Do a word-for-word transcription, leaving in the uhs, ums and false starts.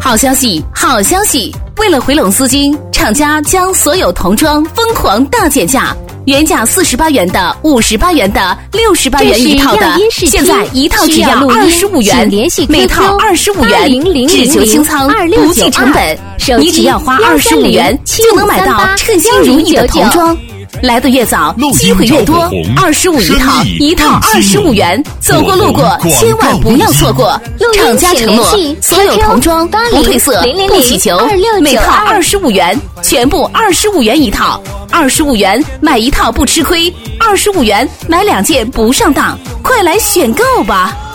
好消息，好消息！为了回笼资金，厂家将所有童装疯狂大减价，原价四十八元的、五十八元的、六十八元一套的，现在一套只要二十五元，每套二十五元，只求清仓，不计成本，你只要花二十五元就能买到称心如意的童装。来得越早，机会越多。二十五一套，一套二十五元，走过路过千万不要错过。厂家承诺，所有童装不褪色、不起球，每套二十五元，全部二十五元一套。二十五元买一套不吃亏，二十五元买两件不上当，快来选购吧！